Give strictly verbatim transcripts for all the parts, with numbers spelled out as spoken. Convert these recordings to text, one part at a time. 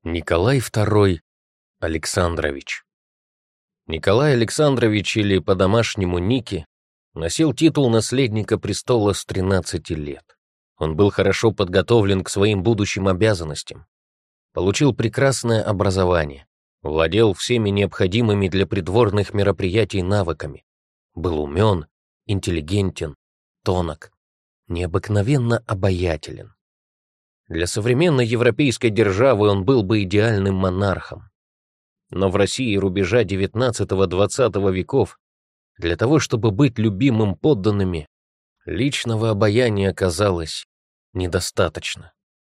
Николай второй Александрович. Николай Александрович, или по-домашнему Ники, носил титул наследника престола с тринадцати лет. Он был хорошо подготовлен к своим будущим обязанностям, получил прекрасное образование, владел всеми необходимыми для придворных мероприятий навыками, был умен, интеллигентен, тонок, необыкновенно обаятелен. Для современной европейской державы он был бы идеальным монархом. Но в России рубежа девятнадцатого-двадцатого веков для того, чтобы быть любимым подданными, личного обаяния оказалось недостаточно.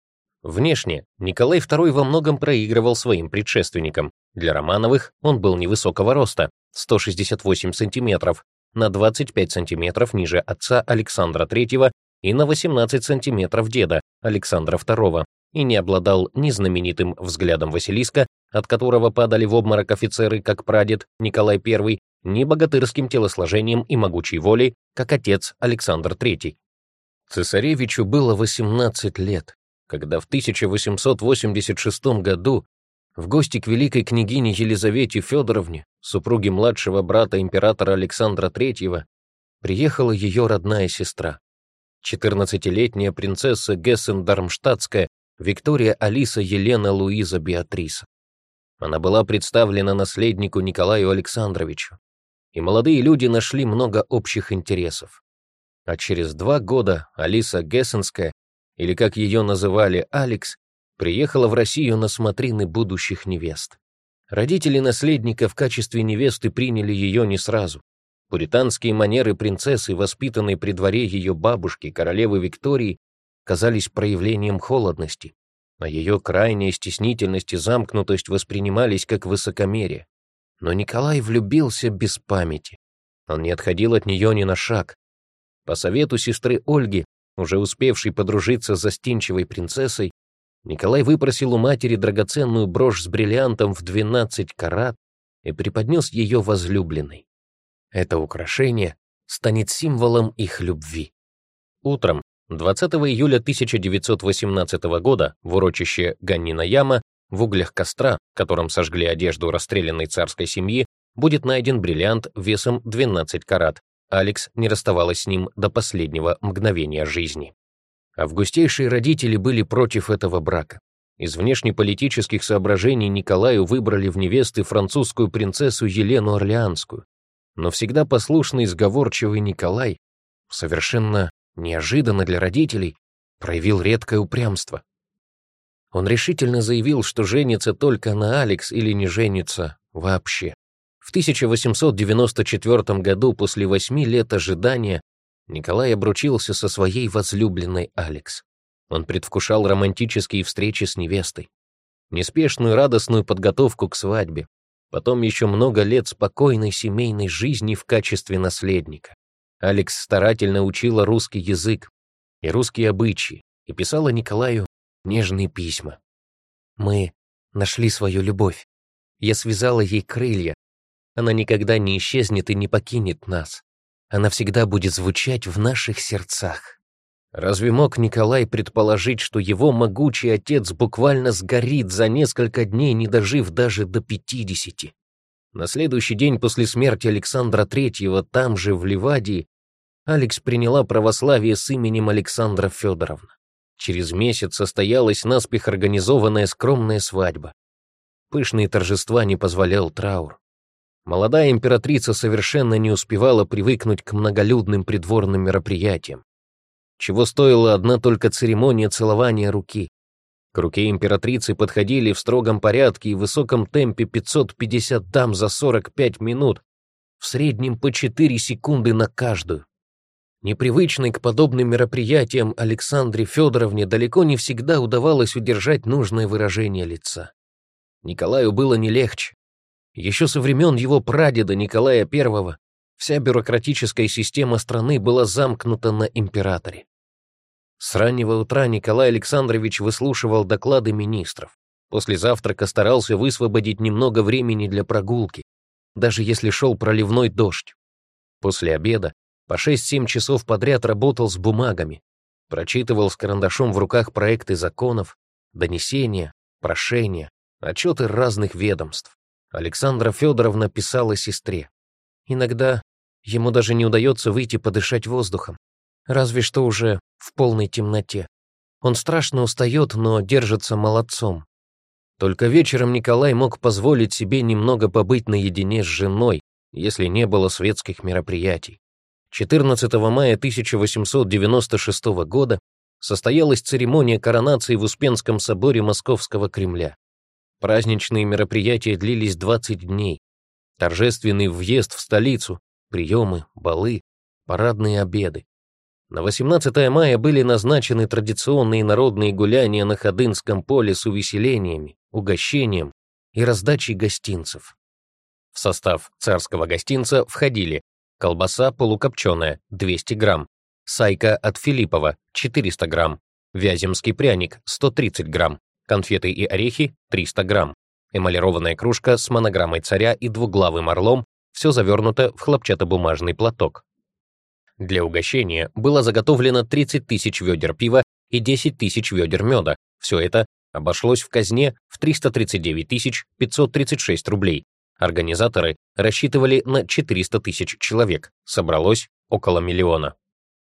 Внешне Николай второй во многом проигрывал своим предшественникам. Для Романовых он был невысокого роста, сто шестьдесят восемь сантиметров, на двадцать пять сантиметров ниже отца Александра третьего и на восемнадцать сантиметров деда Александра второго, и не обладал ни знаменитым взглядом Василиска, от которого падали в обморок офицеры, как прадед Николай первый, ни богатырским телосложением и могучей волей, как отец Александр третий. Цесаревичу было восемнадцать лет, когда в тысяча восемьсот восемьдесят шестом году в гости к великой княгине Елизавете Федоровне, супруге младшего брата императора Александра третьего, приехала ее родная сестра, четырнадцатилетняя принцесса Гессен-Дармштадтская Виктория Алиса Елена Луиза Беатриса. Она была представлена наследнику Николаю Александровичу, и молодые люди нашли много общих интересов. А через два года Алиса Гессенская, или как ее называли Алекс, приехала в Россию на смотрины будущих невест. Родители наследника в качестве невесты приняли ее не сразу. Пуританские манеры принцессы, воспитанной при дворе ее бабушки, королевы Виктории, казались проявлением холодности, а ее крайняя стеснительность и замкнутость воспринимались как высокомерие. Но Николай влюбился без памяти. Он не отходил от нее ни на шаг. По совету сестры Ольги, уже успевшей подружиться с застенчивой принцессой, Николай выпросил у матери драгоценную брошь с бриллиантом в двенадцать карат и преподнес ее возлюбленной. Это украшение станет символом их любви. Утром двадцатого июля тысяча девятьсот восемнадцатого года в урочище Ганнина-Яма в углях костра, которым сожгли одежду расстрелянной царской семьи, будет найден бриллиант весом двенадцать карат. Алекс не расставалась с ним до последнего мгновения жизни. Августейшие родители были против этого брака. Из внешнеполитических соображений Николаю выбрали в невесты французскую принцессу Елену Орлеанскую. Но всегда послушный и сговорчивый Николай, совершенно неожиданно для родителей, проявил редкое упрямство. Он решительно заявил, что женится только на Алекс или не женится вообще. В тысяча восемьсот девяносто четвёртом году, после восьми лет ожидания, Николай обручился со своей возлюбленной Алекс. Он предвкушал романтические встречи с невестой, неспешную радостную подготовку к свадьбе, потом еще много лет спокойной семейной жизни в качестве наследника. Алекс старательно учила русский язык и русские обычаи и писала Николаю нежные письма. «Мы нашли свою любовь. Я связала ей крылья. Она никогда не исчезнет и не покинет нас. Она всегда будет звучать в наших сердцах». Разве мог Николай предположить, что его могучий отец буквально сгорит за несколько дней, не дожив даже до пятидесяти? На следующий день после смерти Александра третьего, там же, в Ливадии, Алекс приняла православие с именем Александра Федоровна. Через месяц состоялась наспех организованная скромная свадьба. Пышные торжества не позволял траур. Молодая императрица совершенно не успевала привыкнуть к многолюдным придворным мероприятиям. Чего стоила одна только церемония целования руки. К руке императрицы подходили в строгом порядке и в высоком темпе пятьсот пятьдесят дам за сорок пять минут, в среднем по четыре секунды на каждую. Непривычной к подобным мероприятиям Александре Федоровне далеко не всегда удавалось удержать нужное выражение лица. Николаю было не легче. Еще со времен его прадеда Николая первого вся бюрократическая система страны была замкнута на императоре. С раннего утра Николай Александрович выслушивал доклады министров. После завтрака старался высвободить немного времени для прогулки, даже если шел проливной дождь. После обеда по шесть-семь часов подряд работал с бумагами, прочитывал с карандашом в руках проекты законов, донесения, прошения, отчеты разных ведомств. Александра Федоровна писала сестре. Иногда ему даже не удается выйти подышать воздухом, разве что уже в полной темноте. Он страшно устает, но держится молодцом. Только вечером Николай мог позволить себе немного побыть наедине с женой, если не было светских мероприятий. четырнадцатого мая тысяча восемьсот девяносто шестого года состоялась церемония коронации в Успенском соборе Московского Кремля. Праздничные мероприятия длились двадцать дней. Торжественный въезд в столицу, приемы, балы, парадные обеды. На восемнадцатое мая были назначены традиционные народные гуляния на Ходынском поле с увеселениями, угощением и раздачей гостинцев. В состав царского гостинца входили колбаса полукопченая двести грамм, сайка от Филиппова четыреста грамм, вяземский пряник сто тридцать грамм, конфеты и орехи триста грамм, эмалированная кружка с монограммой царя и двуглавым орлом, все завернуто в хлопчатобумажный платок. Для угощения было заготовлено тридцать тысяч ведер пива и десять тысяч ведер меда. Все это обошлось в казне в триста тридцать девять тысяч пятьсот тридцать шесть рублей. Организаторы рассчитывали на четыреста тысяч человек. Собралось около миллиона.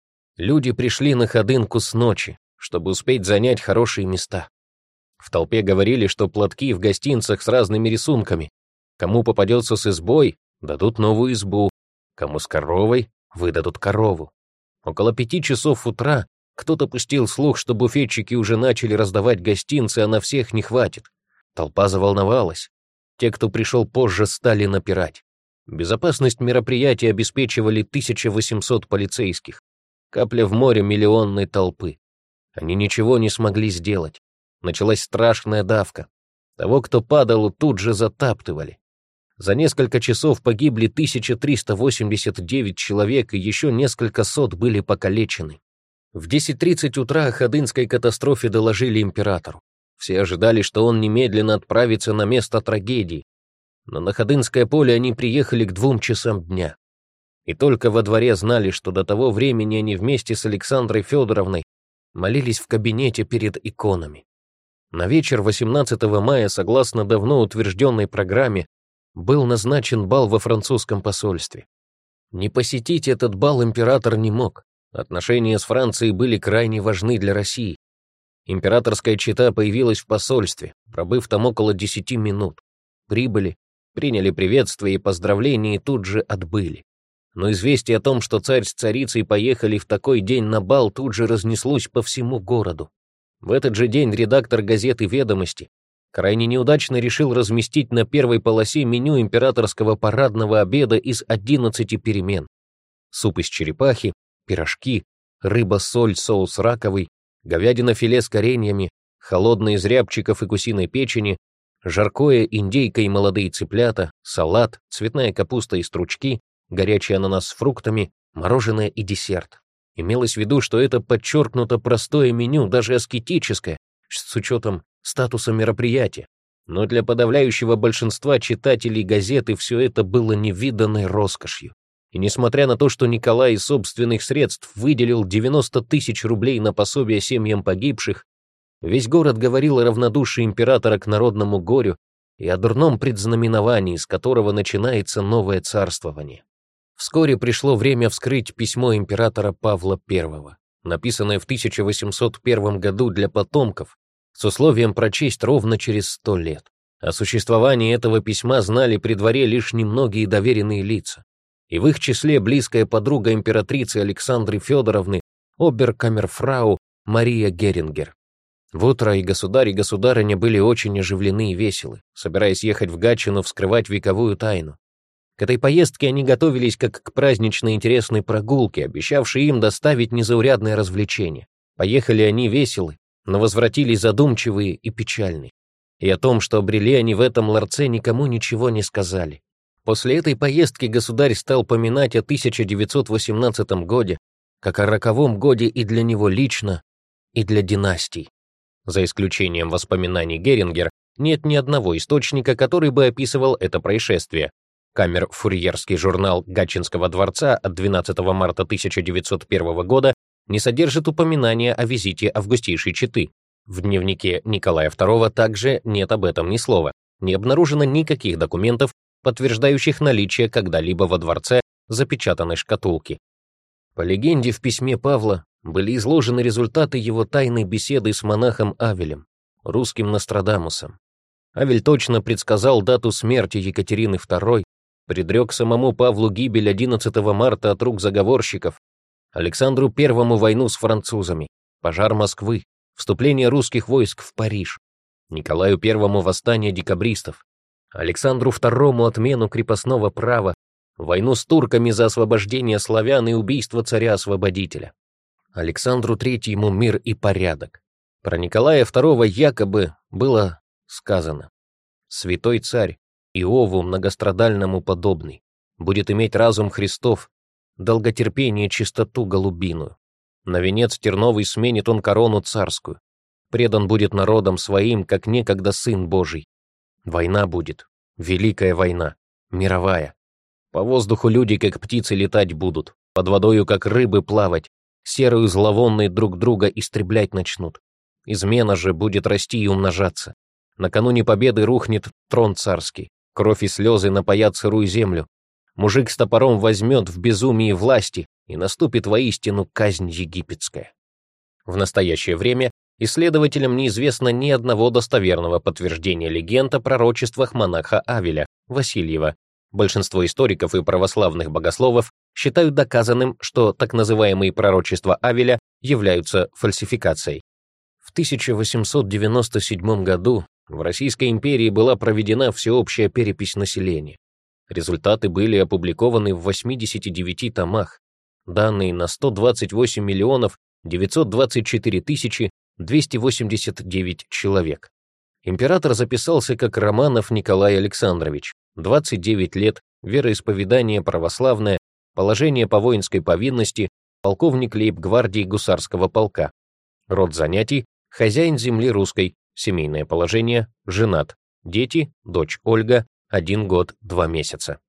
Люди пришли на Ходынку с ночи, чтобы успеть занять хорошие места. В толпе говорили, что платки в гостинцах с разными рисунками. Кому попадется с избой, дадут новую избу. Кому с коровой, выдадут корову. Около пяти часов утра кто-то пустил слух, что буфетчики уже начали раздавать гостинцы, а на всех не хватит. Толпа заволновалась. Те, кто пришел позже, стали напирать. Безопасность мероприятия обеспечивали тысяча восемьсот полицейских. Капля в море миллионной толпы. Они ничего не смогли сделать. Началась страшная давка. Того, кто падал, тут же затаптывали. За несколько часов погибли тысяча триста восемьдесят девять человек, и еще несколько сот были покалечены. В десять тридцать утра о Ходынской катастрофе доложили императору. Все ожидали, что он немедленно отправится на место трагедии. Но на Ходынское поле они приехали к двум часам дня. И только во дворе знали, что до того времени они вместе с Александрой Федоровной молились в кабинете перед иконами. На вечер восемнадцатого мая, согласно давно утвержденной программе, был назначен бал во французском посольстве. Не посетить этот бал император не мог. Отношения с Францией были крайне важны для России. Императорская чета появилась в посольстве, пробыв там около десяти минут. Прибыли, приняли приветствия и поздравления и тут же отбыли. Но известие о том, что царь с царицей поехали в такой день на бал, тут же разнеслось по всему городу. В этот же день редактор газеты «Ведомости» крайне неудачно решил разместить на первой полосе меню императорского парадного обеда из одиннадцати перемен. Суп из черепахи, пирожки, рыба-соль, соус раковый, говядина-филе с кореньями, холодное из рябчиков и гусиной печени, жаркое, индейка и молодые цыплята, салат, цветная капуста и стручки, горячий ананас с фруктами, мороженое и десерт. Имелось в виду, что это подчеркнуто простое меню, даже аскетическое, с учетом статуса мероприятия. Но для подавляющего большинства читателей газеты все это было невиданной роскошью. И несмотря на то, что Николай из собственных средств выделил девяносто тысяч рублей на пособие семьям погибших, весь город говорил о равнодушии императора к народному горю и о дурном предзнаменовании, с которого начинается новое царствование. Вскоре пришло время вскрыть письмо императора Павла Первого, написанное в тысяча восемьсот первом году для потомков, с условием прочесть ровно через сто лет. О существовании этого письма знали при дворе лишь немногие доверенные лица, и в их числе близкая подруга императрицы Александры Федоровны, обер-камерфрау Мария Герингер. В утро и государь, и государыня были очень оживлены и веселы, собираясь ехать в Гатчину вскрывать вековую тайну. К этой поездке они готовились как к праздничной интересной прогулке, обещавшей им доставить незаурядное развлечение. Поехали они веселы, но возвратились задумчивые и печальные. И о том, что обрели они в этом ларце, никому ничего не сказали. После этой поездки государь стал поминать о тысяча девятьсот восемнадцатом годе, как о роковом годе и для него лично, и для династий. За исключением воспоминаний Герингер, нет ни одного источника, который бы описывал это происшествие. Камер-фурьерский журнал Гатчинского дворца от двенадцатого марта тысяча девятьсот первого года не содержит упоминания о визите августейшей четы. В дневнике Николая второго также нет об этом ни слова. Не обнаружено никаких документов, подтверждающих наличие когда-либо во дворце запечатанной шкатулки. По легенде, в письме Павла были изложены результаты его тайной беседы с монахом Авелем, русским Нострадамусом. Авель точно предсказал дату смерти Екатерины второй, предрек самому Павлу гибель одиннадцатого марта от рук заговорщиков, Александру первому войну с французами, пожар Москвы, вступление русских войск в Париж, Николаю первому восстание декабристов, Александру второму отмену крепостного права, войну с турками за освобождение славян и убийство царя-освободителя, Александру третьему мир и порядок. Про Николая второго якобы было сказано: «Святой царь, Иову многострадальному подобный, будет иметь разум Христов, долготерпение, чистоту голубиную. На венец терновый сменит он корону царскую. Предан будет народом своим, как некогда Сын Божий. Война будет, великая война, мировая. По воздуху люди, как птицы, летать будут, под водою, как рыбы, плавать, серою зловонной друг друга истреблять начнут. Измена же будет расти и умножаться. Накануне победы рухнет трон царский, кровь и слезы напоят сырую землю. Мужик с топором возьмет в безумии власти, и наступит воистину казнь египетская». В настоящее время исследователям неизвестно ни одного достоверного подтверждения легенд о пророчествах монаха Авеля, Васильева. Большинство историков и православных богословов считают доказанным, что так называемые пророчества Авеля являются фальсификацией. В тысяча восемьсот девяносто седьмом году в Российской империи была проведена всеобщая перепись населения. Результаты были опубликованы в восьмидесяти девяти томах. Данные на сто двадцать восемь миллионов девятьсот двадцать четыре тысячи двести восемьдесят девять человек. Император записался как Романов Николай Александрович, двадцать девять лет, вероисповедание православное, положение по воинской повинности, полковник лейб-гвардии гусарского полка. Род занятий — хозяин земли русской, семейное положение — женат, дети — дочь Ольга, один год, два месяца.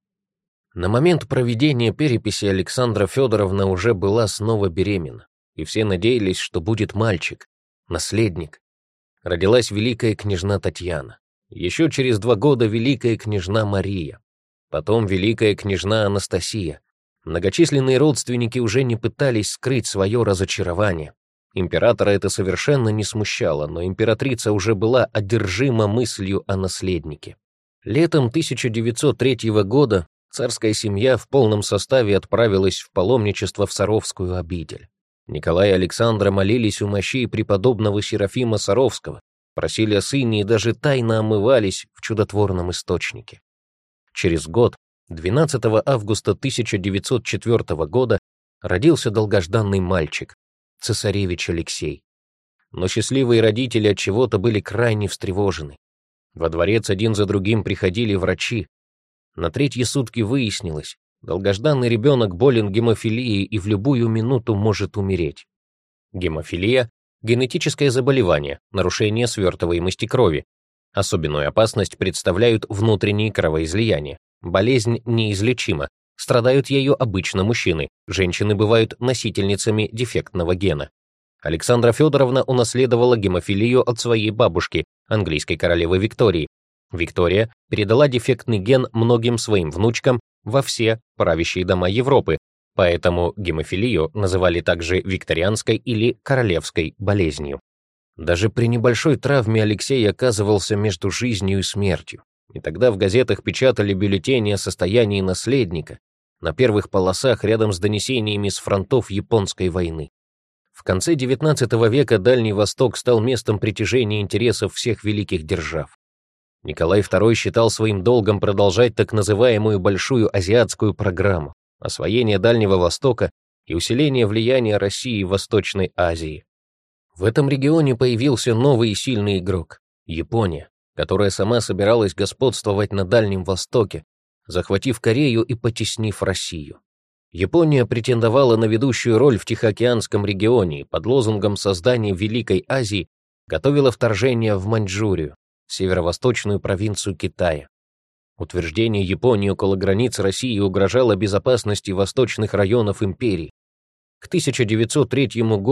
На момент проведения переписи Александра Федоровна уже была снова беременна, и все надеялись, что будет мальчик, наследник. Родилась великая княжна Татьяна. Еще через два года великая княжна Мария. Потом великая княжна Анастасия. Многочисленные родственники уже не пытались скрыть свое разочарование. Императора это совершенно не смущало, но императрица уже была одержима мыслью о наследнике. Летом тысяча девятьсот третьего года царская семья в полном составе отправилась в паломничество в Саровскую обитель. Николай и Александра молились у мощей преподобного Серафима Саровского, просили о сыне и даже тайно омывались в чудотворном источнике. Через год, двенадцатого августа тысяча девятьсот четвёртого года, родился долгожданный мальчик, цесаревич Алексей. Но счастливые родители от чего-то были крайне встревожены. Во дворец один за другим приходили врачи. На третьи сутки выяснилось, долгожданный ребенок болен гемофилией и в любую минуту может умереть. Гемофилия — генетическое заболевание, нарушение свертываемости крови. Особенную опасность представляют внутренние кровоизлияния. Болезнь неизлечима, страдают ею обычно мужчины, женщины бывают носительницами дефектного гена. Александра Федоровна унаследовала гемофилию от своей бабушки, английской королевы Виктории. Виктория передала дефектный ген многим своим внучкам во все правящие дома Европы, поэтому гемофилию называли также викторианской или королевской болезнью. Даже при небольшой травме Алексей оказывался между жизнью и смертью, и тогда в газетах печатали бюллетени о состоянии наследника, на первых полосах рядом с донесениями с фронтов Японской войны. В конце девятнадцатого века Дальний Восток стал местом притяжения интересов всех великих держав. Николай второй считал своим долгом продолжать так называемую Большую азиатскую программу освоения Дальнего Востока и усиления влияния России в Восточной Азии. В этом регионе появился новый и сильный игрок — Япония, которая сама собиралась господствовать на Дальнем Востоке, захватив Корею и потеснив Россию. Япония претендовала на ведущую роль в Тихоокеанском регионе и под лозунгом создания Великой Азии готовила вторжение в Маньчжурию, северо-восточную провинцию Китая. Утверждение Японии около границ России угрожало безопасности восточных районов империи. К тысяча девятьсот третьему году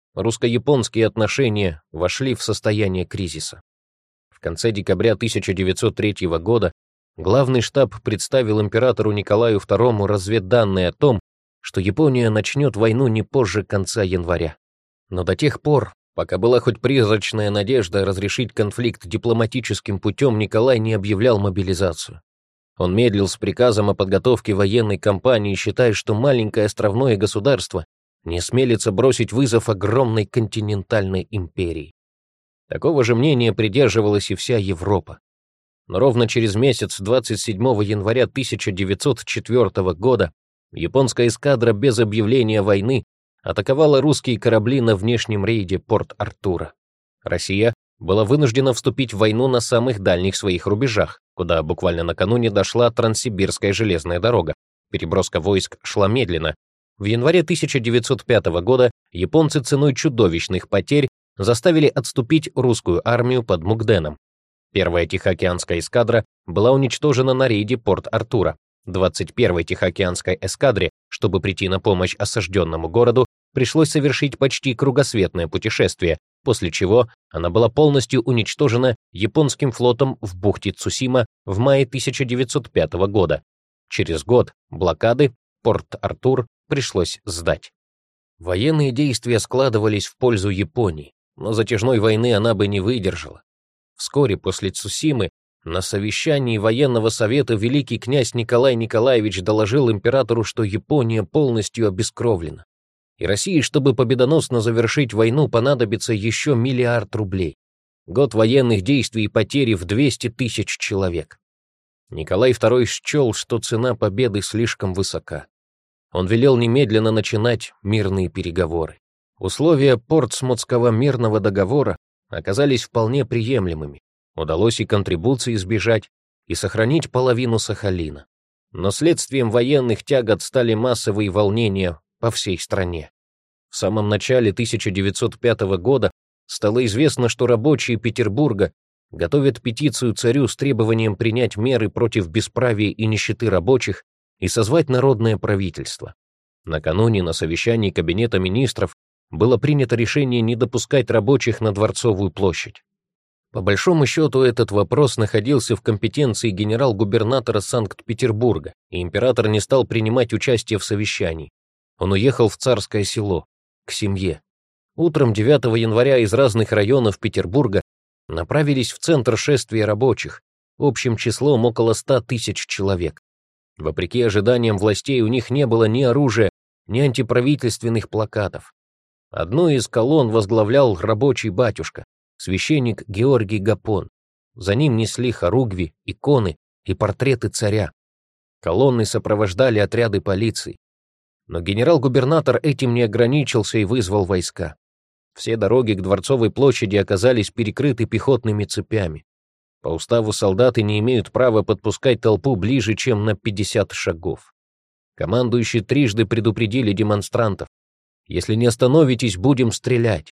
русско-японские отношения вошли в состояние кризиса. В конце декабря тысяча девятьсот третьего года главный штаб представил императору Николаю второму разведданные о том, что Япония начнет войну не позже конца января. Но до тех пор, пока была хоть призрачная надежда разрешить конфликт дипломатическим путем, Николай не объявлял мобилизацию. Он медлил с приказом о подготовке военной кампании, считая, что маленькое островное государство не смелится бросить вызов огромной континентальной империи. Такого же мнения придерживалась и вся Европа. Но ровно через месяц, двадцать седьмого января тысяча девятьсот четвёртого года, японская эскадра без объявления войны атаковала русские корабли на внешнем рейде Порт-Артура. Россия была вынуждена вступить в войну на самых дальних своих рубежах, куда буквально накануне дошла Транссибирская железная дорога. Переброска войск шла медленно. В январе тысяча девятьсот пятого года японцы ценой чудовищных потерь заставили отступить русскую армию под Мукденом. Первая Тихоокеанская эскадра была уничтожена на рейде Порт-Артура. двадцать первой Тихоокеанской эскадре, чтобы прийти на помощь осажденному городу, пришлось совершить почти кругосветное путешествие, после чего она была полностью уничтожена японским флотом в бухте Цусима в мае тысяча девятьсот пятого года. Через год блокады Порт-Артур пришлось сдать. Военные действия складывались в пользу Японии, но затяжной войны она бы не выдержала. Вскоре после Цусимы на совещании военного совета великий князь Николай Николаевич доложил императору, что Япония полностью обескровлена, и России, чтобы победоносно завершить войну, понадобится еще миллиард рублей. Год военных действий и потери в двести тысяч человек. Николай второй счел, что цена победы слишком высока. Он велел немедленно начинать мирные переговоры. Условия Портсмутского мирного договора оказались вполне приемлемыми. Удалось и контрибуции избежать, и сохранить половину Сахалина. Но следствием военных тягот стали массовые волнения по всей стране. В самом начале тысяча девятьсот пятого года стало известно, что рабочие Петербурга готовят петицию царю с требованием принять меры против бесправия и нищеты рабочих и созвать народное правительство. Накануне на совещании Кабинета министров было принято решение не допускать рабочих на Дворцовую площадь. По большому счету, этот вопрос находился в компетенции генерал-губернатора Санкт-Петербурга, и император не стал принимать участие в совещании. Он уехал в Царское Село, к семье. Утром девятого января из разных районов Петербурга направились в центр шествия рабочих, общим числом около ста тысяч человек. Вопреки ожиданиям властей, у них не было ни оружия, ни антиправительственных плакатов. Одну из колонн возглавлял рабочий батюшка, священник Георгий Гапон. За ним несли хоругви, иконы и портреты царя. Колонны сопровождали отряды полиции. Но генерал-губернатор этим не ограничился и вызвал войска. Все дороги к Дворцовой площади оказались перекрыты пехотными цепями. По уставу солдаты не имеют права подпускать толпу ближе, чем на пятьдесят шагов. Командующие трижды предупредили демонстрантов: «Если не остановитесь, будем стрелять».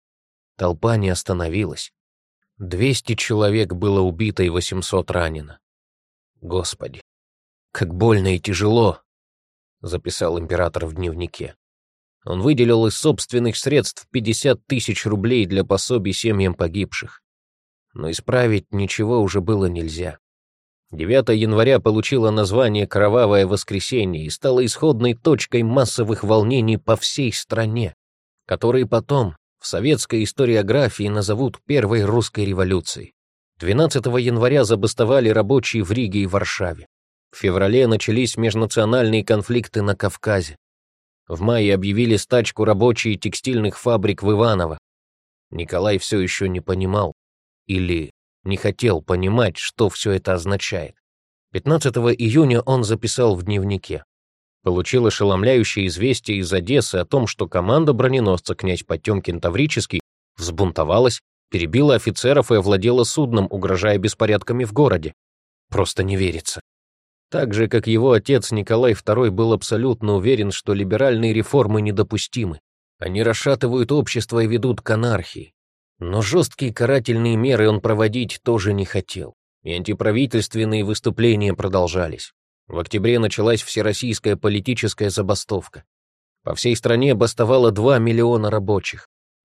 Толпа не остановилась. двести человек было убито и восемьсот ранено. «Господи, как больно и тяжело», — записал император в дневнике. Он выделил из собственных средств пятьдесят тысяч рублей для пособий семьям погибших. Но исправить ничего уже было нельзя. девятого января получило название «Кровавое воскресенье» и стало исходной точкой массовых волнений по всей стране, которые потом в советской историографии назовут Первой русской революцией. двенадцатого января забастовали рабочие в Риге и Варшаве. В феврале начались межнациональные конфликты на Кавказе. В мае объявили стачку рабочие текстильных фабрик в Иваново. Николай все еще не понимал или не хотел понимать, что все это означает. пятнадцатого июня он записал в дневнике: получил ошеломляющее известие из Одессы о том, что команда броненосца князь Потемкин Таврический взбунтовалась, перебила офицеров и овладела судном, угрожая беспорядками в городе. Просто не верится. Так же, как его отец Николай второй был абсолютно уверен, что либеральные реформы недопустимы. Они расшатывают общество и ведут к анархии. Но жесткие карательные меры он проводить тоже не хотел, и антиправительственные выступления продолжались. В октябре началась всероссийская политическая забастовка. По всей стране бастовало два миллиона рабочих.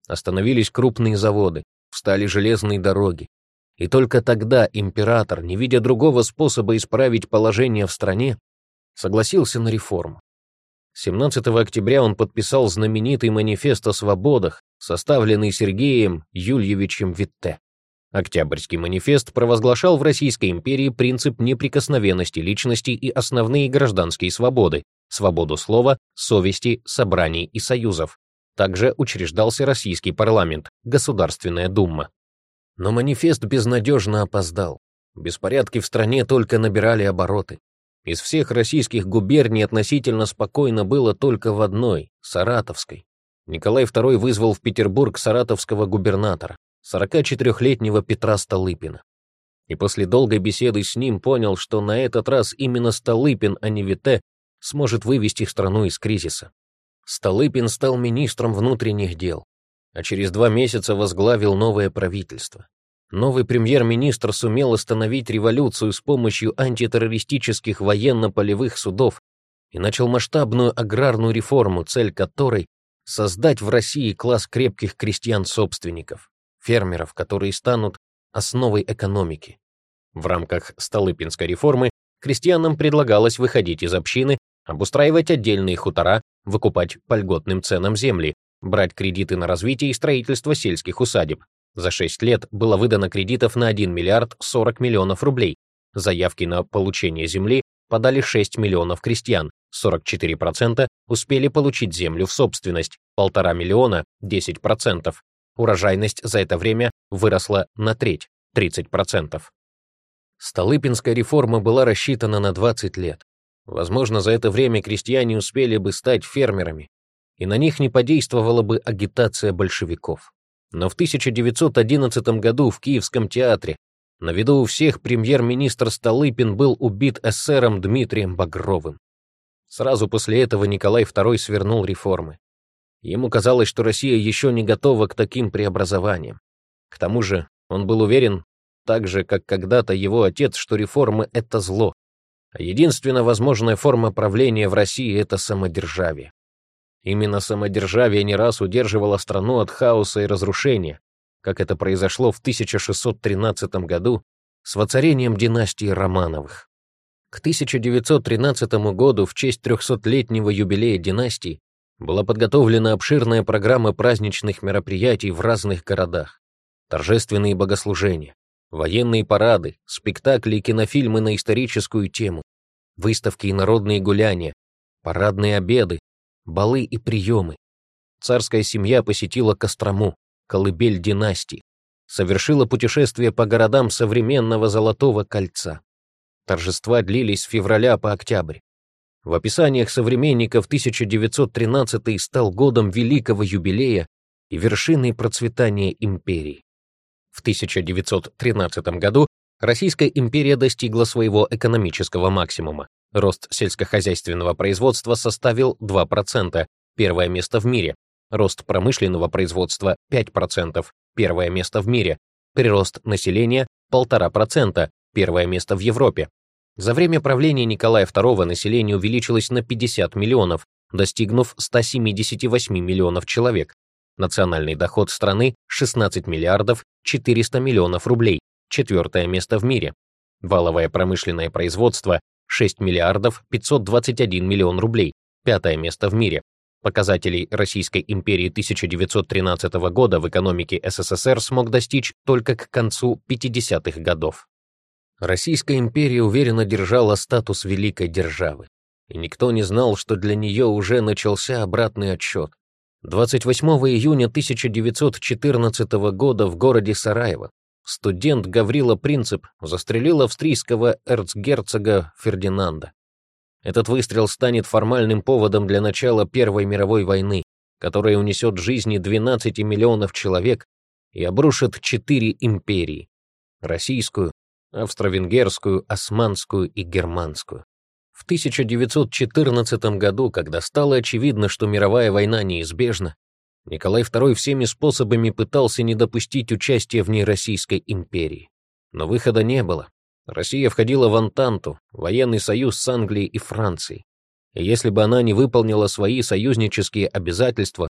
Остановились крупные заводы, встали железные дороги. И только тогда император, не видя другого способа исправить положение в стране, согласился на реформу. семнадцатого октября он подписал знаменитый манифест о свободах, составленный Сергеем Юльевичем Витте. Октябрьский манифест провозглашал в Российской империи принцип неприкосновенности личности и основные гражданские свободы, свободу слова, совести, собраний и союзов. Также учреждался российский парламент, Государственная Дума. Но манифест безнадежно опоздал. Беспорядки в стране только набирали обороты. Из всех российских губерний относительно спокойно было только в одной, Саратовской. Николай второй вызвал в Петербург саратовского губернатора, сорокачетырёхлетнего Петра Столыпина. И после долгой беседы с ним понял, что на этот раз именно Столыпин, а не Витте, сможет вывести страну из кризиса. Столыпин стал министром внутренних дел, а через два месяца возглавил новое правительство. Новый премьер-министр сумел остановить революцию с помощью антитеррористических военно-полевых судов и начал масштабную аграрную реформу, цель которой — создать в России класс крепких крестьян-собственников, фермеров, которые станут основой экономики. В рамках Столыпинской реформы крестьянам предлагалось выходить из общины, обустраивать отдельные хутора, выкупать по льготным ценам земли, брать кредиты на развитие и строительство сельских усадеб. За шесть лет было выдано кредитов на один миллиард сорок миллионов рублей. Заявки на получение земли подали шесть миллионов крестьян, сорок четыре процента успели получить землю в собственность, полтора миллиона — десять процентов. Урожайность за это время выросла на треть, тридцать процентов. Столыпинская реформа была рассчитана на двадцать лет. Возможно, за это время крестьяне успели бы стать фермерами, и на них не подействовала бы агитация большевиков. Но в тысяча девятьсот одиннадцатом году в Киевском театре на виду у всех премьер-министр Столыпин был убит эсером Дмитрием Багровым. Сразу после этого Николай второй свернул реформы. Ему казалось, что Россия еще не готова к таким преобразованиям. К тому же он был уверен, так же, как когда-то его отец, что реформы — это зло, а единственная возможная форма правления в России — это самодержавие. Именно самодержавие не раз удерживало страну от хаоса и разрушения, как это произошло в тысяча шестьсот тринадцатом году с воцарением династии Романовых. К тысяча девятьсот тринадцатому году в честь трехсотлетнего юбилея династии была подготовлена обширная программа праздничных мероприятий в разных городах, торжественные богослужения, военные парады, спектакли и кинофильмы на историческую тему, выставки и народные гуляния, парадные обеды, балы и приемы. Царская семья посетила Кострому, колыбель династии, совершила путешествие по городам современного Золотого кольца. Торжества длились с февраля по октябрь. В описаниях современников тысяча девятьсот тринадцатый стал годом великого юбилея и вершиной процветания империи. В тысяча девятьсот тринадцатом году Российская империя достигла своего экономического максимума. Рост сельскохозяйственного производства составил два процента, первое место в мире. Рост промышленного производства — пять процентов, первое место в мире. Прирост населения — полтора процента, первое место в Европе. За время правления Николая второго население увеличилось на пятьдесят миллионов, достигнув ста семидесяти восьми миллионов человек. Национальный доход страны — шестнадцать миллиардов четыреста миллионов рублей, четвертое место в мире. Валовое промышленное производство — шесть миллиардов пятьсот двадцать один миллион рублей, пятое место в мире. Показателей Российской империи тысяча девятьсот тринадцатого года в экономике СССР смог достичь только к концу пятидесятых годов. Российская империя уверенно держала статус великой державы, и никто не знал, что для нее уже начался обратный отсчет. двадцать восьмого июня тысяча девятьсот четырнадцатого года в городе Сараево студент Гаврила Принцип застрелил австрийского эрцгерцога Фердинанда. Этот выстрел станет формальным поводом для начала Первой мировой войны, которая унесет жизни двенадцати миллионов человек и обрушит четыре империи — российскую, австро-венгерскую, османскую и германскую. В тысяча девятьсот четырнадцатом году, когда стало очевидно, что мировая война неизбежна, Николай второй всеми способами пытался не допустить участия в ней Российской империи. Но выхода не было. Россия входила в Антанту, военный союз с Англией и Францией. И если бы она не выполнила свои союзнические обязательства,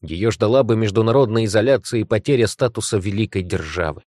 ее ждала бы международная изоляция и потеря статуса великой державы.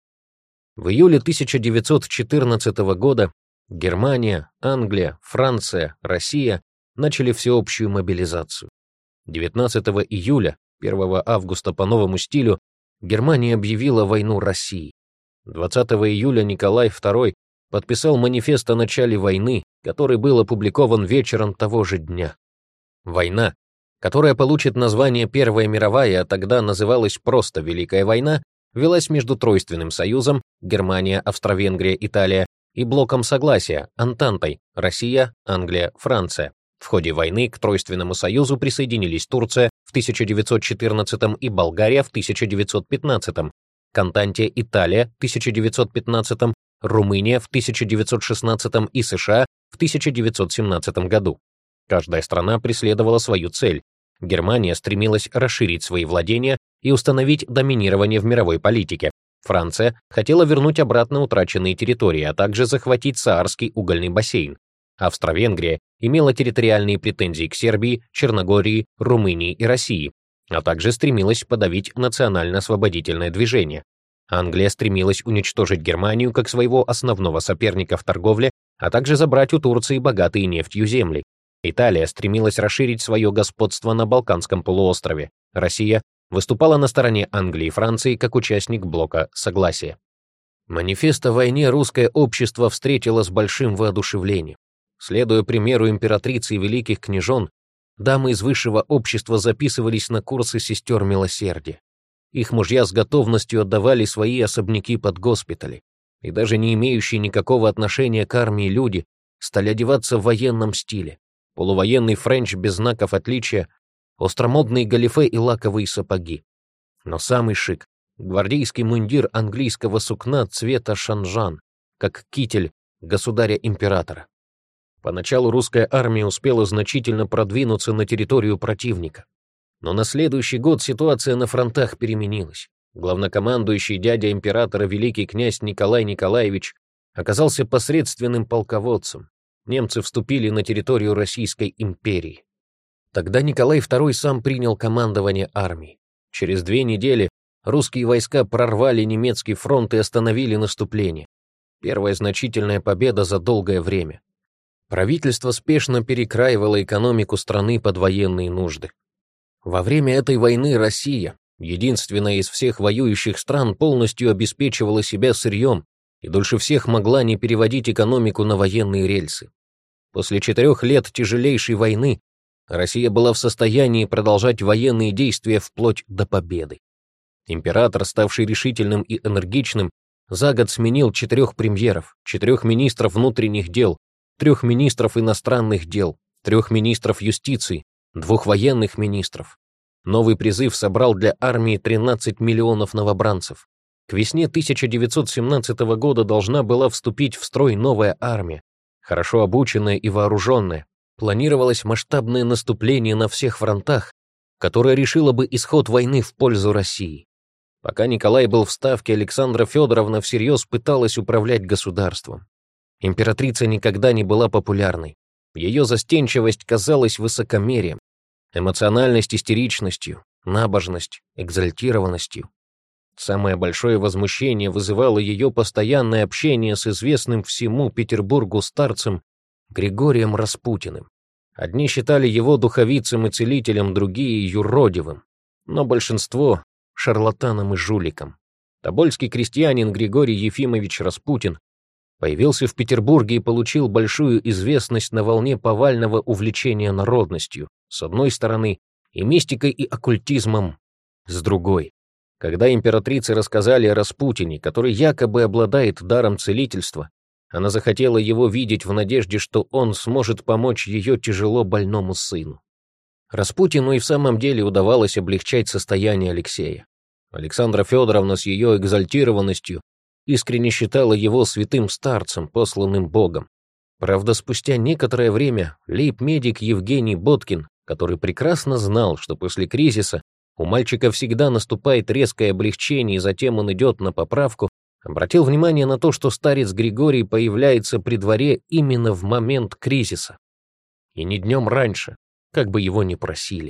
В июле тысяча девятьсот четырнадцатого года Германия, Англия, Франция, Россия начали всеобщую мобилизацию. девятнадцатого июля, первого августа по новому стилю, Германия объявила войну России. двадцатого июля Николай второй подписал манифест о начале войны, который был опубликован вечером того же дня. Война, которая получит название Первая мировая, а тогда называлась просто Великая война, велась между Тройственным союзом Германия, Австро-Венгрия, Италия и блоком согласия Антантой Россия, Англия, Франция. В ходе войны к Тройственному союзу присоединились Турция в тысяча девятьсот четырнадцатом и Болгария в тысяча девятьсот пятнадцатом, к Антанте Италия в тысяча девятьсот пятнадцатом, Румыния в тысяча девятьсот шестнадцатом и США в тысяча девятьсот семнадцатом году. Каждая страна преследовала свою цель. Германия стремилась расширить свои владения и установить доминирование в мировой политике. Франция хотела вернуть обратно утраченные территории, а также захватить Саарский угольный бассейн. Австро-Венгрия имела территориальные претензии к Сербии, Черногории, Румынии и России, а также стремилась подавить национально-освободительное движение. Англия стремилась уничтожить Германию как своего основного соперника в торговле, а также забрать у Турции богатые нефтью земли. Италия стремилась расширить свое господство на Балканском полуострове. Россия выступала на стороне Англии и Франции как участник блока согласия. Манифест о войне русское общество встретило с большим воодушевлением. Следуя примеру императрицы и великих княжон, дамы из высшего общества записывались на курсы сестер милосердия. Их мужья с готовностью отдавали свои особняки под госпитали, и даже не имеющие никакого отношения к армии люди стали одеваться в военном стиле. Полувоенный френч без знаков отличия, остромодные галифе и лаковые сапоги. Но самый шик — гвардейский мундир английского сукна цвета шанжан, как китель государя-императора. Поначалу русская армия успела значительно продвинуться на территорию противника. Но на следующий год ситуация на фронтах переменилась. Главнокомандующий дядя императора великий князь Николай Николаевич оказался посредственным полководцем. Немцы вступили на территорию Российской империи. Тогда Николай второй сам принял командование армией. Через две недели русские войска прорвали немецкий фронт и остановили наступление. Первая значительная победа за долгое время. Правительство спешно перекраивало экономику страны под военные нужды. Во время этой войны Россия, единственная из всех воюющих стран, полностью обеспечивала себя сырьем и дольше всех могла не переводить экономику на военные рельсы. После четырех лет тяжелейшей войны Россия была в состоянии продолжать военные действия вплоть до победы. Император, ставший решительным и энергичным, за год сменил четырех премьеров, четырех министров внутренних дел, трех министров иностранных дел, трех министров юстиции, двух военных министров. Новый призыв собрал для армии тринадцать миллионов новобранцев. К весне тысяча девятьсот семнадцатого года должна была вступить в строй новая армия, хорошо обученная и вооруженная. Планировалось масштабное наступление на всех фронтах, которое решило бы исход войны в пользу России. Пока Николай был в Ставке, Александра Федоровна всерьез пыталась управлять государством. Императрица никогда не была популярной. Ее застенчивость казалась высокомерием, эмоциональность истеричностью, набожность экзальтированностью. Самое большое возмущение вызывало ее постоянное общение с известным всему Петербургу старцем Григорием Распутиным. Одни считали его духовицем и целителем, другие — юродивым, но большинство — шарлатаном и жуликом. Тобольский крестьянин Григорий Ефимович Распутин появился в Петербурге и получил большую известность на волне повального увлечения народностью, с одной стороны, и мистикой и оккультизмом, с другой. Когда императрице рассказали о Распутине, который якобы обладает даром целительства, она захотела его видеть в надежде, что он сможет помочь ее тяжело больному сыну. Распутину и в самом деле удавалось облегчать состояние Алексея. Александра Федоровна с ее экзальтированностью искренне считала его святым старцем, посланным Богом. Правда, спустя некоторое время лейб-медик Евгений Боткин, который прекрасно знал, что после кризиса у мальчика всегда наступает резкое облегчение, и затем он идет на поправку, обратил внимание на то, что старец Григорий появляется при дворе именно в момент кризиса. И не днем раньше, как бы его ни просили.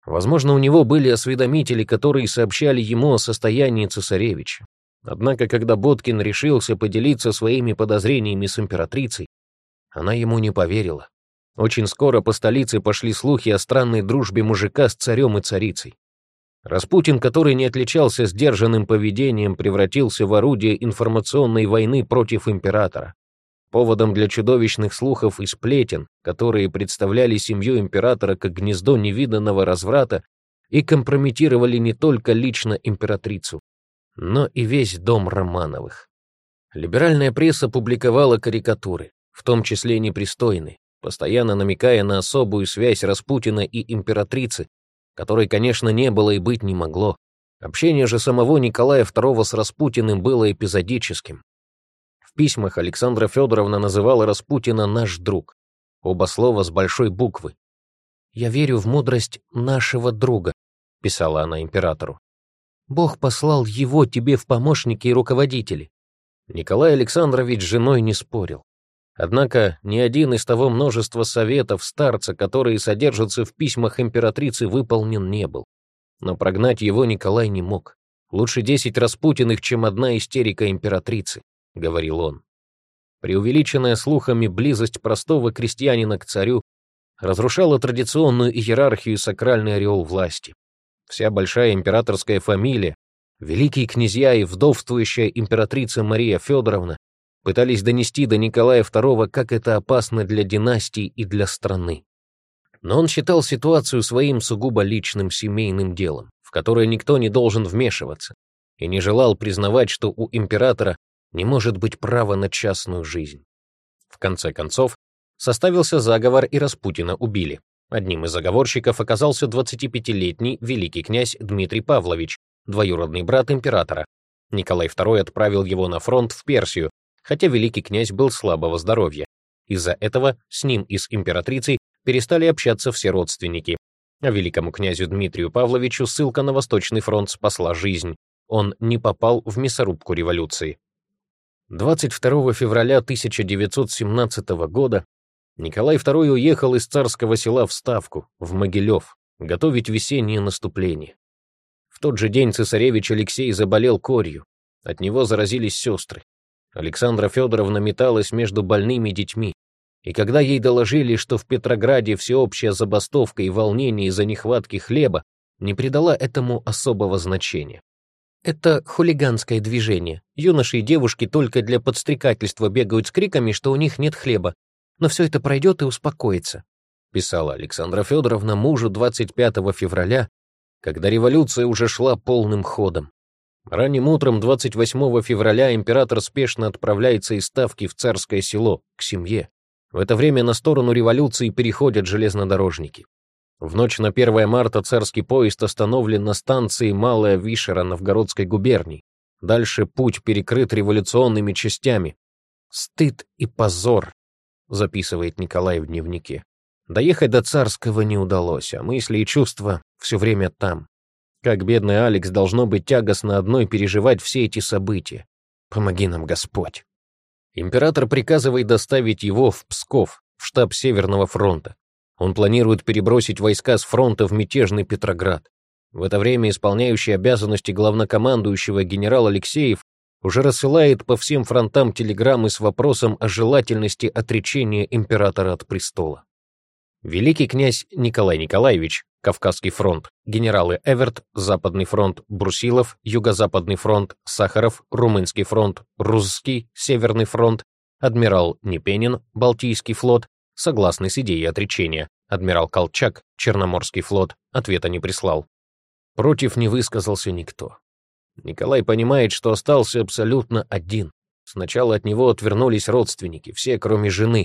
Возможно, у него были осведомители, которые сообщали ему о состоянии цесаревича. Однако, когда Боткин решился поделиться своими подозрениями с императрицей, она ему не поверила. Очень скоро по столице пошли слухи о странной дружбе мужика с царем и царицей. Распутин, который не отличался сдержанным поведением, превратился в орудие информационной войны против императора. Поводом для чудовищных слухов и сплетен, которые представляли семью императора как гнездо невиданного разврата и компрометировали не только лично императрицу, но и весь дом Романовых. Либеральная пресса публиковала карикатуры, в том числе непристойные, постоянно намекая на особую связь Распутина и императрицы, которой, конечно, не было и быть не могло. Общение же самого Николая второго с Распутиным было эпизодическим. В письмах Александра Федоровна называла Распутина «наш друг», оба слова с большой буквы. «Я верю в мудрость нашего друга», — писала она императору. «Бог послал его тебе в помощники и руководители». Николай Александрович с женой не спорил. Однако ни один из того множества советов старца, которые содержатся в письмах императрицы, выполнен не был. Но прогнать его Николай не мог. «Лучше десять Распутиных, чем одна истерика императрицы», — говорил он. Преувеличенная слухами близость простого крестьянина к царю разрушала традиционную иерархию и сакральный ореол власти. Вся большая императорская фамилия, великие князья и вдовствующая императрица Мария Федоровна пытались донести до Николая второго, как это опасно для династии и для страны. Но он считал ситуацию своим сугубо личным семейным делом, в которое никто не должен вмешиваться, и не желал признавать, что у императора не может быть права на частную жизнь. В конце концов, составился заговор, и Распутина убили. Одним из заговорщиков оказался двадцатипятилетний великий князь Дмитрий Павлович, двоюродный брат императора. Николай второй отправил его на фронт в Персию, хотя великий князь был слабого здоровья. Из-за этого с ним и с императрицей перестали общаться все родственники. А великому князю Дмитрию Павловичу ссылка на Восточный фронт спасла жизнь. Он не попал в мясорубку революции. двадцать второго февраля тысяча девятьсот семнадцатого года Николай второй уехал из царского села в Ставку, в Могилев, готовить весеннее наступление. В тот же день цесаревич Алексей заболел корью. От него заразились сестры. Александра Федоровна металась между больными детьми, и когда ей доложили, что в Петрограде всеобщая забастовка и волнение из-за нехватки хлеба, не придала этому особого значения. «Это хулиганское движение. Юноши и девушки только для подстрекательства бегают с криками, что у них нет хлеба. Но все это пройдет и успокоится», — писала Александра Федоровна мужу двадцать пятого февраля, когда революция уже шла полным ходом. Ранним утром двадцать восьмого февраля император спешно отправляется из Ставки в Царское село, к семье. В это время на сторону революции переходят железнодорожники. В ночь на первое марта царский поезд остановлен на станции Малая Вишера Новгородской губернии. Дальше путь перекрыт революционными частями. «Стыд и позор», — записывает Николай в дневнике. Доехать до Царского не удалось, а мысли и чувства все время там. Как бедный Алекс должно быть тягостно одной переживать все эти события. Помоги нам, Господь. Император приказывает доставить его в Псков, в штаб Северного фронта. Он планирует перебросить войска с фронта в мятежный Петроград. В это время исполняющий обязанности главнокомандующего генерал Алексеев уже рассылает по всем фронтам телеграммы с вопросом о желательности отречения императора от престола. Великий князь Николай Николаевич, Кавказский фронт, генералы Эверт, Западный фронт, Брусилов, Юго-Западный фронт, Сахаров, Румынский фронт, Русский, Северный фронт, адмирал Непенин, Балтийский флот, согласны с идеей отречения. Адмирал Колчак, Черноморский флот, ответа не прислал. Против не высказался никто. Николай понимает, что остался абсолютно один. Сначала от него отвернулись родственники, все, кроме жены.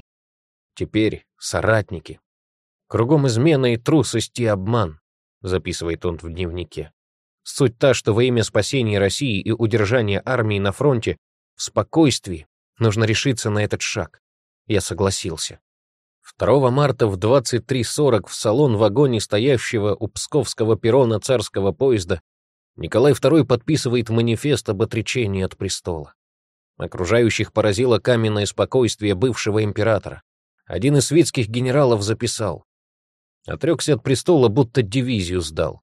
Теперь соратники. «Кругом измена и трусость и обман», — записывает он в дневнике. Суть та, что во имя спасения России и удержания армии на фронте в спокойствии нужно решиться на этот шаг. Я согласился. второго марта в двадцать три сорок в салон-вагоне стоящего у Псковского перрона царского поезда Николай второй подписывает манифест об отречении от престола. Окружающих поразило каменное спокойствие бывшего императора. Один из свитских генералов записал: Отрекся от престола, будто дивизию сдал.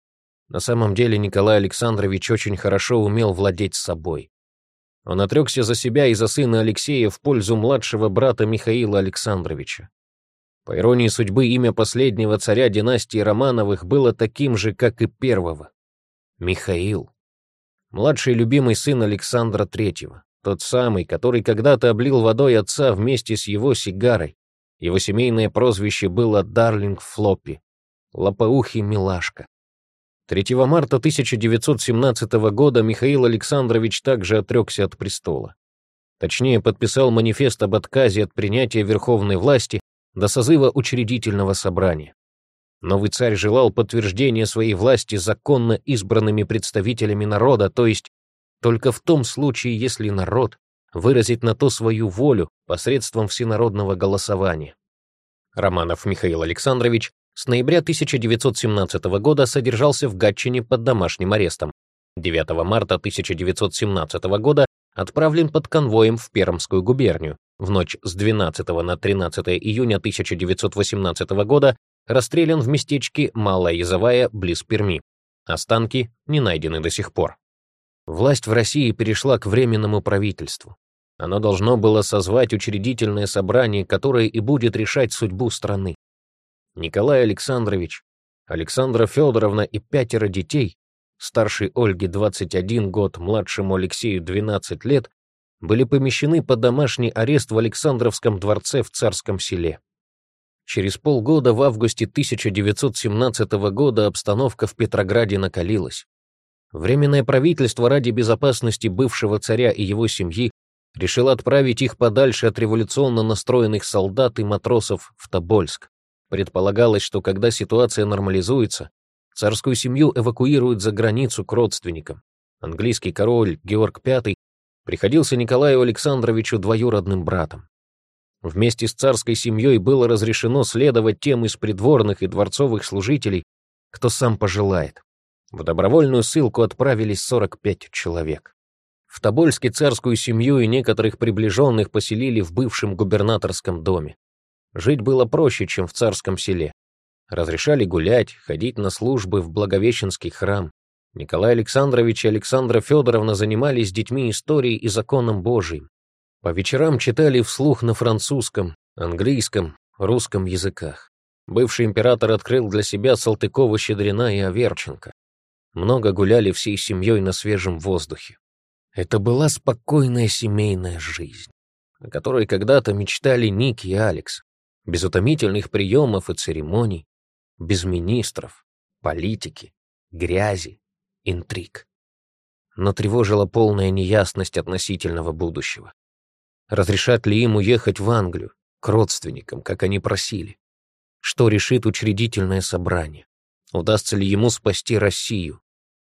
На самом деле Николай Александрович очень хорошо умел владеть собой. Он отрекся за себя и за сына Алексея в пользу младшего брата Михаила Александровича. По иронии судьбы, имя последнего царя династии Романовых было таким же, как и первого — Михаил. Младший любимый сын Александра Третьего, тот самый, который когда-то облил водой отца вместе с его сигарой. Его семейное прозвище было Дарлинг Флоппи, лопоухий милашка. третьего марта тысяча девятьсот семнадцатого года Михаил Александрович также отрекся от престола. Точнее, подписал манифест об отказе от принятия верховной власти до созыва учредительного собрания. Новый царь желал подтверждения своей власти законно избранными представителями народа, то есть только в том случае, если народ выразит на то свою волю посредством всенародного голосования. Романов Михаил Александрович с ноября тысяча девятьсот семнадцатого года содержался в Гатчине под домашним арестом. девятого марта тысяча девятьсот семнадцатого года отправлен под конвоем в Пермскую губернию. В ночь с двенадцатого на тринадцатое июня тысяча девятьсот восемнадцатого года расстрелян в местечке Малая Язовая близ Перми. Останки не найдены до сих пор. Власть в России перешла к Временному правительству. Оно должно было созвать учредительное собрание, которое и будет решать судьбу страны. Николай Александрович, Александра Федоровна и пятеро детей, старшей Ольге двадцать один год, младшему Алексею двенадцать лет, были помещены под домашний арест в Александровском дворце в Царском Селе. Через полгода, в августе тысяча девятьсот семнадцатого года, обстановка в Петрограде накалилась. Временное правительство ради безопасности бывшего царя и его семьи решило отправить их подальше от революционно настроенных солдат и матросов в Тобольск. Предполагалось, что когда ситуация нормализуется, царскую семью эвакуируют за границу к родственникам. Английский король Георг Пятый приходился Николаю Александровичу двоюродным братом. Вместе с царской семьей было разрешено следовать тем из придворных и дворцовых служителей, кто сам пожелает. В добровольную ссылку отправились сорок пять человек. В Тобольске царскую семью и некоторых приближенных поселили в бывшем губернаторском доме. Жить было проще, чем в Царском Селе. Разрешали гулять, ходить на службы в Благовещенский храм. Николай Александрович и Александра Федоровна занимались с детьми историей и законом Божиим. По вечерам читали вслух на французском, английском, русском языках. Бывший император открыл для себя Салтыкова, Щедрина и Аверченко. Много гуляли всей семьей на свежем воздухе. Это была спокойная семейная жизнь, о которой когда-то мечтали Ник и Алекс. Без утомительных приемов и церемоний, без министров, политики, грязи, интриг. Но тревожила полная неясность относительного будущего. Разрешат ли им уехать в Англию, к родственникам, как они просили? Что решит учредительное собрание? Удастся ли ему спасти Россию?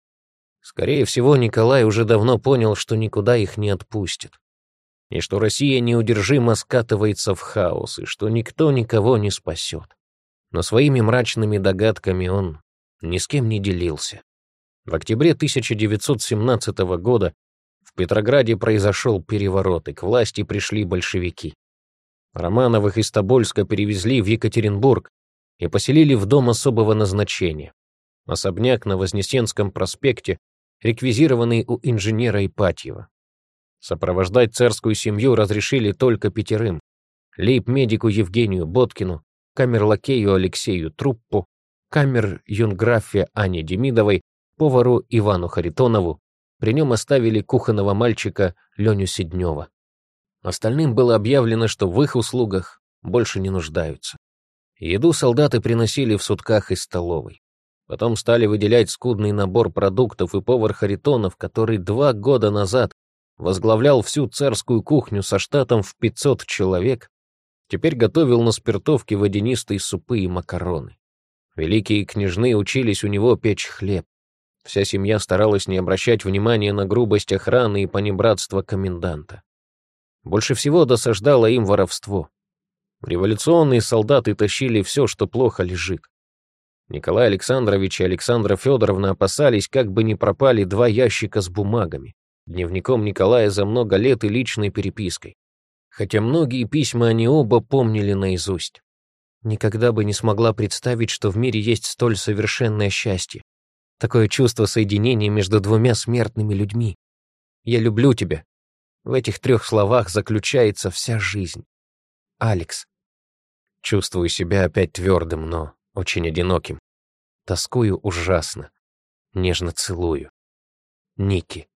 Скорее всего, Николай уже давно понял, что никуда их не отпустит, и что Россия неудержимо скатывается в хаос, и что никто никого не спасет. Но своими мрачными догадками он ни с кем не делился. В октябре тысяча девятьсот семнадцатого года в Петрограде произошел переворот, и к власти пришли большевики. Романовых из Тобольска перевезли в Екатеринбург и поселили в дом особого назначения. Особняк на Вознесенском проспекте, реквизированный у инженера Ипатьева. Сопровождать царскую семью разрешили только пятерым: лейб-медику Евгению Боткину, камерлакею Алексею Труппу, камер-юнграфе Ане Демидовой, повару Ивану Харитонову. При нем оставили кухонного мальчика Леню Седнева. Остальным было объявлено, что в их услугах больше не нуждаются. Еду солдаты приносили в сутках из столовой. Потом стали выделять скудный набор продуктов, и повар Харитонов, который два года назад возглавлял всю царскую кухню со штатом в пятьсот человек, теперь готовил на спиртовке водянистые супы и макароны. Великие княжны учились у него печь хлеб. Вся семья старалась не обращать внимания на грубость охраны и понебратство коменданта. Больше всего досаждало им воровство. Революционные солдаты тащили все, что плохо лежит. Николай Александрович и Александра Федоровна опасались, как бы не пропали два ящика с бумагами, дневником Николая за много лет и личной перепиской. Хотя многие письма они оба помнили наизусть. Никогда бы не смогла представить, что в мире есть столь совершенное счастье. Такое чувство соединения между двумя смертными людьми. Я люблю тебя. В этих трех словах заключается вся жизнь. Алекс. Чувствую себя опять твердым, но очень одиноким. Тоскую ужасно. Нежно целую. Ники.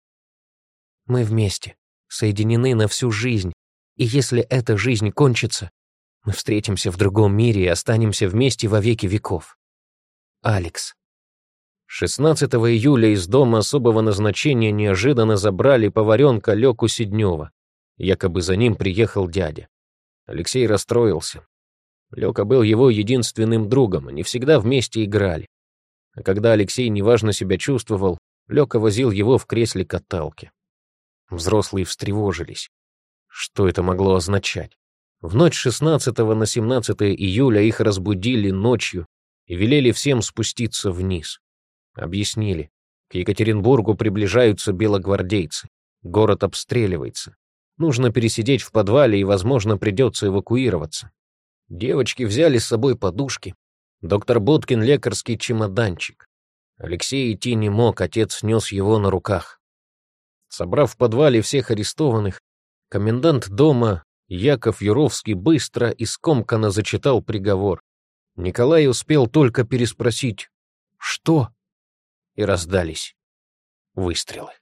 Мы вместе, соединены на всю жизнь, и если эта жизнь кончится, мы встретимся в другом мире и останемся вместе во веки веков. Алекс. шестнадцатого июля из дома особого назначения неожиданно забрали поваренка Лёку Сиднёва. Якобы за ним приехал дядя. Алексей расстроился. Лёка был его единственным другом, они всегда вместе играли. А когда Алексей неважно себя чувствовал, Лёка возил его в кресле каталки. Взрослые встревожились. Что это могло означать? В ночь шестнадцатого на семнадцатое июля их разбудили ночью и велели всем спуститься вниз. Объяснили, к Екатеринбургу приближаются белогвардейцы. Город обстреливается. Нужно пересидеть в подвале и, возможно, придется эвакуироваться. Девочки взяли с собой подушки. Доктор Боткин — лекарский чемоданчик. Алексей идти не мог, отец нес его на руках. Собрав в подвале всех арестованных, комендант дома Яков Юровский быстро и скомканно зачитал приговор. Николай успел только переспросить «Что?», и раздались выстрелы.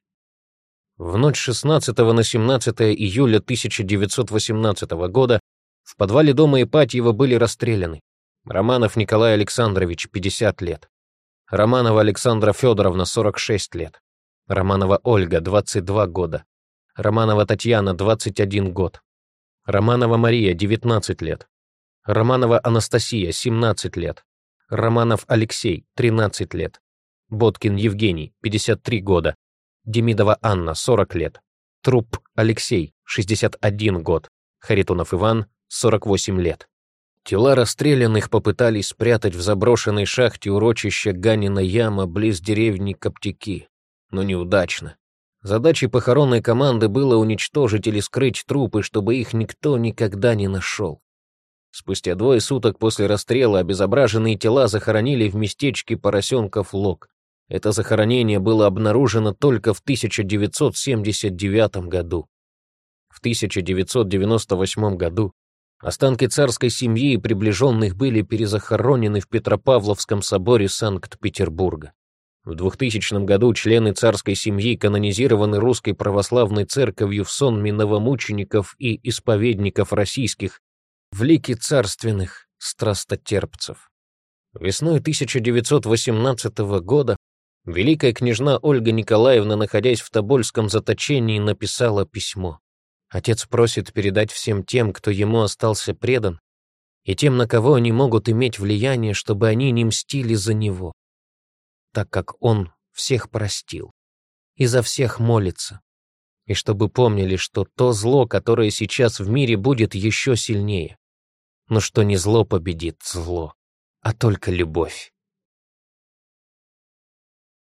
В ночь шестнадцатого на семнадцатое июля тысяча девятьсот восемнадцатого года в подвале дома Ипатьева были расстреляны Романов Николай Александрович, пятьдесят лет, Романова Александра Федоровна, сорок шесть лет, Романова Ольга, двадцать два года, Романова Татьяна, двадцать один год, Романова Мария, девятнадцать лет, Романова Анастасия, семнадцать лет, Романов Алексей, тринадцать лет, Боткин Евгений, пятьдесят три года, Демидова Анна, сорок лет, Труп Алексей, шестьдесят один год, Харитонов Иван, сорок восемь лет. Тела расстрелянных попытались спрятать в заброшенной шахте урочища Ганина яма близ деревни Коптяки, но неудачно. Задачей похоронной команды было уничтожить или скрыть трупы, чтобы их никто никогда не нашел. Спустя двое суток после расстрела обезображенные тела захоронили в местечке Поросенков Лог. Это захоронение было обнаружено только в тысяча девятьсот семьдесят девятом году. В тысяча девятьсот девяносто восьмом году останки царской семьи и приближенных были перезахоронены в Петропавловском соборе Санкт-Петербурга. В двухтысячном году члены царской семьи канонизированы Русской Православной Церковью в сонме новомучеников и исповедников российских в лике царственных страстотерпцев. Весной тысяча девятьсот восемнадцатого года великая княжна Ольга Николаевна, находясь в Тобольском заточении, написала письмо. Отец просит передать всем тем, кто ему остался предан, и тем, на кого они могут иметь влияние, чтобы они не мстили за него, так как он всех простил и за всех молится, и чтобы помнили, что то зло, которое сейчас в мире, будет еще сильнее, но что не зло победит зло, а только любовь.